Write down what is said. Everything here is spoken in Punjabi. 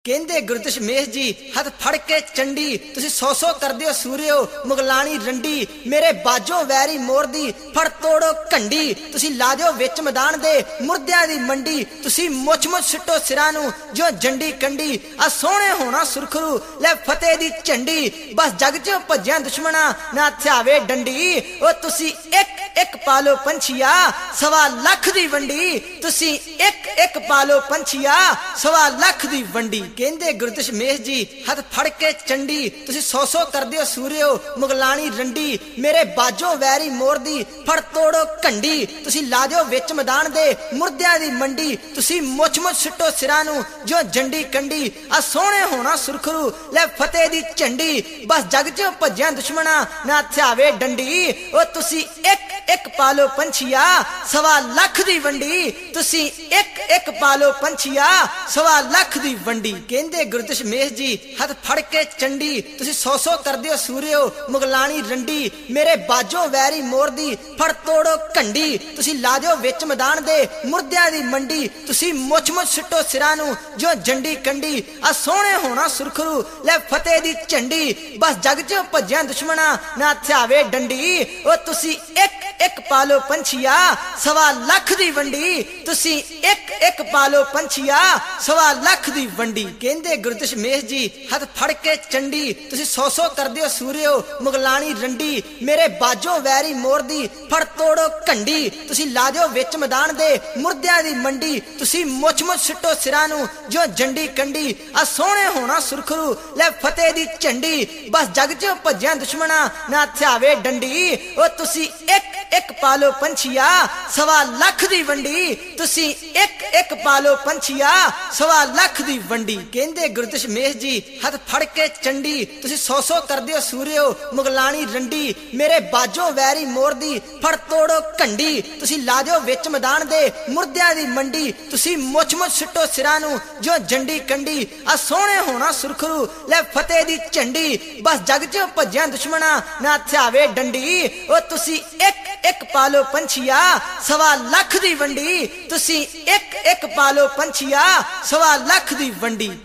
ਕਹਿੰਦੇ ਗੁਰਦਸ਼ਮੇਸ਼ ਜੀ ਹੱਥ ਫੜ ਕੇ ਚੰਡੀ ਤੁਸੀਂ 100 ਕਰਦੇ ਹੋ ਸੂਰਿਓ ਮੁਗਲਾਣੀ ਰੰਡੀ ਮੇਰੇ ਬਾਜੋ ਵੈਰੀ ਮੋਰਦੀ ਫੜ ਤੋੜੋ ਘੰਡੀ ਤੁਸੀਂ ਲਾ ਦਿਓ ਵਿੱਚ ਮੈਦਾਨ ਦੇ ਮੁਰਦਿਆਂ ਦੀ ਮੰਡੀ ਤੁਸੀਂ ਮੁੱਛ ਸਿੱਟੋ ਸਿਰਾਂ ਨੂੰ ਜੋ ਜੰਡੀ ਕੰਡੀ ਆ ਸੋਹਣੇ ਹੋਣਾ ਸੁਰਖਰੂ ਲੈ ਫਤਿਹ ਦੀ ਝੰਡੀ ਬਸ ਜਗ 'ਚ ਭੱਜਿਆ ਦੁਸ਼ਮਣਾ ਨਾ ਥਿਆਵੇ ਡੰਡੀ ਉਹ ਤੁਸੀਂ ਇੱਕ ਪਾਲੋ ਪੰਛੀਆ 1.25 ਲੱਖ ਦੀ ਵੰਡੀ ਤੁਸੀਂ ਇੱਕ ਪਾਲੋ ਪੰਛੀਆ 1.25 ਲੱਖ ਦੀ ਵੰਡੀ ਕਹਿੰਦੇ ਗੁਰਦਸ਼ਮੇਸ਼ ਜੀ ਹੱਥ ਫੜ ਕੇ ਚੰਡੀ ਤੁਸੀਂ 100 ਕਰਦੇ ਹੋ ਸੂਰਿਓ ਮੁਗਲਾਣੀ ਰੰਡੀ ਮੇਰੇ ਬਾਜੋ ਵੈਰੀ ਮੋਰਦੀ ਫੜ ਤੋੜੋ ਘੰਡੀ ਤੁਸੀਂ ਲਾ ਦਿਓ ਵਿੱਚ ਮੈਦਾਨ ਦੇ ਮੁਰਦਿਆਂ ਦੀ ਮੰਡੀ ਤੁਸੀਂ ਮੁੱਛ ਸਿੱਟੋ ਸਿਰਾਂ ਨੂੰ ਜੋ ਜੰਡੀ ਕੰਡੀ ਆ ਸੋਹਣੇ ਹੋਣਾ ਸੁਰਖਰੂ ਲੈ ਫਤਿਹ ਦੀ ਝੰਡੀ ਬਸ ਜਗ 'ਚ ਭੱਜਿਆ ਦੁਸ਼ਮਣਾ ਨਾ ਥਿਆਵੇ ਡੰਡੀ ਉਹ ਤੁਸੀਂ ਇੱਕ ਪਾਲੋ ਪੰਛੀਆ 1.25 ਲੱਖ ਦੀ ਵੰਡੀ ਤੁਸੀਂ ਇੱਕ ਪਾਲੋ ਪੰਛੀਆ 1.25 ਲੱਖ ਦੀ ਵੰਡੀ ਕਹਿੰਦੇ ਗੁਰਦਸ਼ਮੇਸ਼ ਜੀ ਹੱਥ ਫੜ ਕੇ ਚੰਡੀ ਤੁਸੀਂ 100 ਕਰਦੇ ਹੋ ਸੂਰਿਓ ਮੁਗਲਾਣੀ ਰੰਡੀ ਮੇਰੇ ਬਾਜੋ ਵੈਰੀ ਮੋਰਦੀ ਫੜ ਤੋੜੋ ਘੰਡੀ ਤੁਸੀਂ ਲਾ ਦਿਓ ਵਿੱਚ ਮੈਦਾਨ ਦੇ ਮੁਰਦਿਆਂ ਦੀ ਮੰਡੀ ਤੁਸੀਂ ਮੁੱਛ ਸਿੱਟੋ ਸਿਰਾਂ ਨੂੰ ਜੋ ਜੰਡੀ ਕੰਡੀ ਆ ਸੋਹਣੇ ਹੋਣਾ ਸੁਰਖਰੂ ਲੈ ਫਤਿਹ ਦੀ ਝੰਡੀ ਬਸ ਜਗ 'ਚ ਭੱਜਿਆ ਦੁਸ਼ਮਣਾ ਨਾ ਥਿਆਵੇ ਡੰਡੀ ਉਹ ਤੁਸੀਂ ਇੱਕ ਪਾਲੋ ਪੰਛੀਆ 1.25 ਲੱਖ ਦੀ ਵੰਡੀ ਤੁਸੀਂ ਇੱਕ ਪਾਲੋ ਪੰਛੀਆ 1.25 ਲੱਖ ਦੀ ਵੰਡੀ ਕਹਿੰਦੇ ਗੁਰਦਸ਼ਮੇਸ਼ ਜੀ ਹੱਥ ਫੜ ਕੇ ਚੰਡੀ ਤੁਸੀਂ 100 ਕਰਦੇ ਹੋ ਸੂਰਿਓ ਮੁਗਲਾਣੀ ਰੰਡੀ ਮੇਰੇ ਬਾਜੋ ਵੈਰੀ ਮੋਰਦੀ ਫੜ ਤੋੜੋ ਘੰਡੀ ਤੁਸੀਂ ਲਾ ਦਿਓ ਵਿੱਚ ਮੈਦਾਨ ਦੇ ਮੁਰਦਿਆਂ ਦੀ ਮੰਡੀ ਤੁਸੀਂ ਮੁੱਛ ਸਿੱਟੋ ਸਿਰਾਂ ਨੂੰ ਜੋ ਜੰਡੀ ਕੰਡੀ ਆ ਸੋਹਣੇ ਹੋਣਾ ਸੁਰਖਰੂ ਲੈ ਫਤਿਹ ਦੀ ਝੰਡੀ ਬਸ ਜਗ 'ਚ ਭੱਜਿਆ ਦੁਸ਼ਮਣਾ ਨਾ ਥਿਆਵੇ ਡੰਡੀ ਉਹ ਤੁਸੀਂ ਇੱਕ ਪਾਲੋ ਪੰਛੀਆ 1.25 ਲੱਖ ਦੀ ਵੰਡੀ ਤੁਸੀਂ ਇੱਕ ਪਾਲੋ ਪੰਛੀਆ 1.25 ਲੱਖ ਦੀ ਵੰਡੀ ਕਹਿੰਦੇ ਗੁਰਦਸ਼ਮੇਸ਼ ਜੀ ਹੱਥ ਫੜ ਕੇ ਚੰਡੀ ਤੁਸੀਂ 100 ਕਰਦੇ ਹੋ ਸੂਰਿਓ ਮੁਗਲਾਣੀ ਰੰਡੀ ਮੇਰੇ ਬਾਜੋ ਵੈਰੀ ਮੋਰਦੀ ਫੜ ਤੋੜੋ ਘੰਡੀ ਤੁਸੀਂ ਲਾ ਦਿਓ ਵਿੱਚ ਮੈਦਾਨ ਦੇ ਮੁਰਦਿਆਂ ਦੀ ਮੰਡੀ ਤੁਸੀਂ ਮੁੱਛ ਸਿੱਟੋ ਸਿਰਾਂ ਨੂੰ ਜੋ ਜੰਡੀ ਕੰਡੀ ਆ ਸੋਹਣੇ ਹੋਣਾ ਸੁਰਖਰੂ ਲੈ ਫਤਿਹ ਦੀ ਝੰਡੀ ਬਸ ਜਗ 'ਚ ਭੱਜਿਆ ਦੁਸ਼ਮਣਾ ਨਾ ਥਿਆਵੇ ਡੰਡੀ ਉਹ ਤੁਸੀਂ ਇੱਕ ਪਾਲੋ ਪੰਛੀਆ 1.25 ਲੱਖ ਦੀ ਵੰਡੀ ਤੁਸੀਂ ਇੱਕ ਪਾਲੋ ਪੰਛੀਆ 1.25 ਲੱਖ ਦੀ ਵੰਡੀ